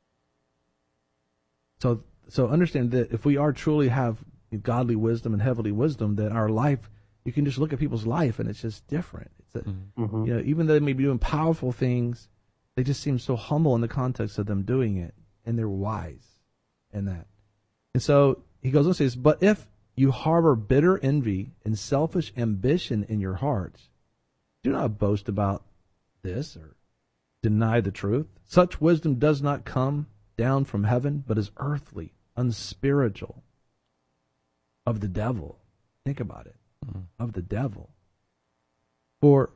So, so understand that if we are truly have godly wisdom and heavenly wisdom, that our life, you can just look at people's life and it's just different. It's a, mm-hmm. you know, even though they may be doing powerful things, they just seem so humble in the context of them doing it, and they're wise in that. And so he goes on and says, but if you harbor bitter envy and selfish ambition in your hearts, do not boast about this or deny the truth. Such wisdom does not come down from heaven, but is earthly, unspiritual, of the devil. Think about it. Mm-hmm. Of the devil. For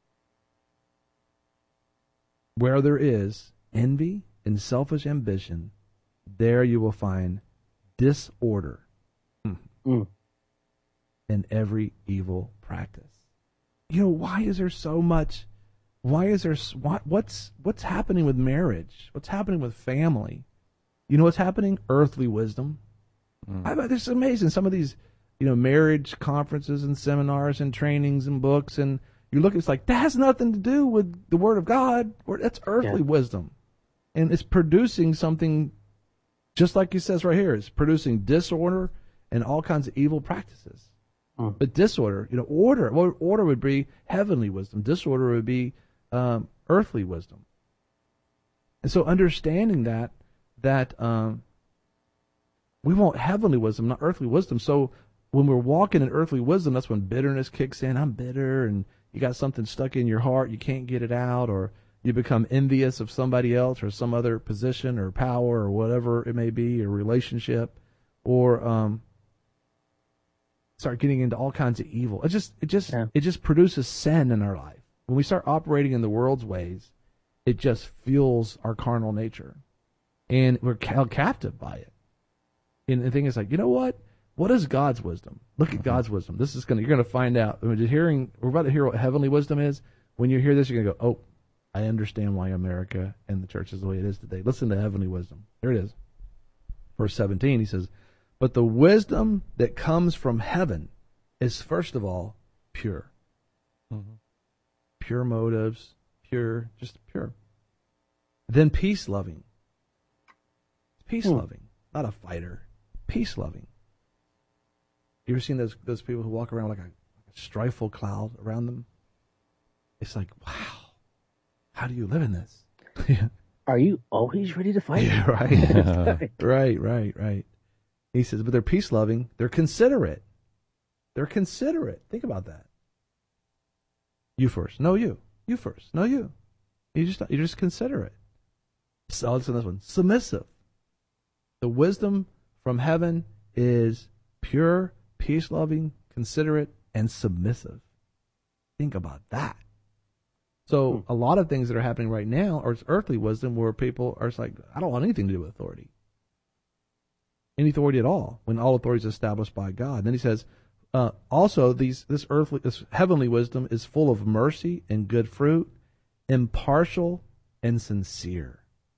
where there is envy and selfish ambition, there you will find disorder mm. and every evil practice. You know, why is there so much? Why is there what, what's what's happening with marriage? What's happening with family? You know what's happening? Earthly wisdom. Mm. I, it's amazing. Some of these, you know, marriage conferences and seminars and trainings and books, and you look, it's like that has nothing to do with the Word of God. Or that's earthly yeah. wisdom, and it's producing something, just like he says right here. It's producing disorder and all kinds of evil practices. Mm. But disorder, you know, order. Well, order would be heavenly wisdom. Disorder would be um, earthly wisdom. And so, understanding that that um, we want heavenly wisdom, not earthly wisdom. So when we're walking in earthly wisdom, that's when bitterness kicks in. I'm bitter, and you got something stuck in your heart, you can't get it out, or you become envious of somebody else or some other position or power or whatever it may be, or relationship, or um, start getting into all kinds of evil. It just it just yeah. it just produces sin in our life. When we start operating in the world's ways, it just fuels our carnal nature, and we're held captive by it. And the thing is, like, you know what? What is God's wisdom? Look at God's wisdom. This is gonna you're gonna find out. I mean, just hearing we're about to hear what heavenly wisdom is. When you hear this, you're gonna go, oh, I understand why America and the church is the way it is today. Listen to heavenly wisdom. There it is. Verse seventeen, he says, but the wisdom that comes from heaven is first of all pure. Mm-hmm. Pure motives, pure, just pure. Then peace-loving. Peace-loving, mm. not a fighter. Peace-loving. You ever seen those those people who walk around like a, like a strifeful cloud around them? It's like, wow, how do you live in this? yeah. Are you always ready to fight? Yeah, right. right, right, right. He says, but they're peace-loving. They're considerate. They're considerate. Think about that. You first. No, you. You first. No, you. You just you just considerate. So listen to this one. Submissive. The wisdom from heaven is pure, peace-loving, considerate, and submissive. Think about that. So hmm. a lot of things that are happening right now are earthly wisdom, where people are just like, I don't want anything to do with authority. Any authority at all, when all authority is established by God. And then he says, uh, also these this earthly, this heavenly wisdom is full of mercy and good fruit, impartial and sincere.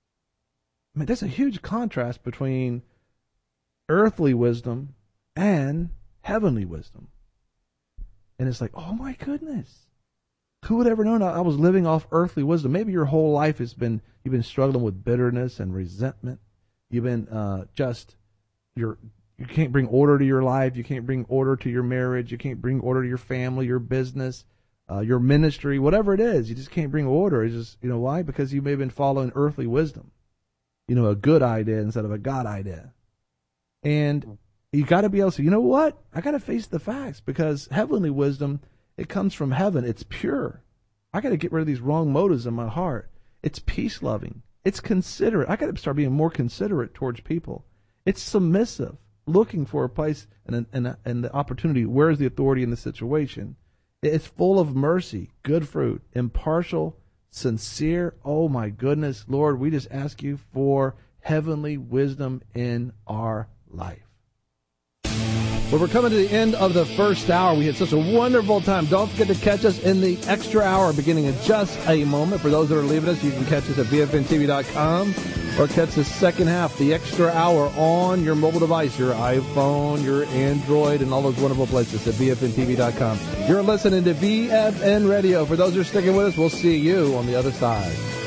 I mean, there's a huge contrast between earthly wisdom and heavenly wisdom. And it's like, oh my goodness. who would ever know I was living off earthly wisdom? Maybe your whole life has been, you've been struggling with bitterness and resentment. You've been uh, just, you're, you can't bring order to your life. You can't bring order to your marriage. You can't bring order to your family, your business, uh, your ministry, whatever it is. You just can't bring order. It's just, you know why? Because you may have been following earthly wisdom. You know, a good idea instead of a God idea. And you got to be able to say, you know what? I got to face the facts, because heavenly wisdom, it comes from heaven. It's pure. I got to get rid of these wrong motives in my heart. It's peace-loving. It's considerate. I got to start being more considerate towards people. It's submissive, looking for a place and, and, and the opportunity. Where's the authority in the situation? It's full of mercy, good fruit, impartial, sincere. Oh, my goodness, Lord, we just ask you for heavenly wisdom in our life. Well, we're coming to the end of the first hour. We had such a wonderful time. Don't forget to catch us in the extra hour beginning in just a moment. For those that are leaving us, you can catch us at B F N T V dot com or catch the second half, the extra hour, on your mobile device, your iPhone, your Android, and all those wonderful places at B F N T V dot com. You're listening to B F N Radio. For those who are sticking with us, we'll see you on the other side.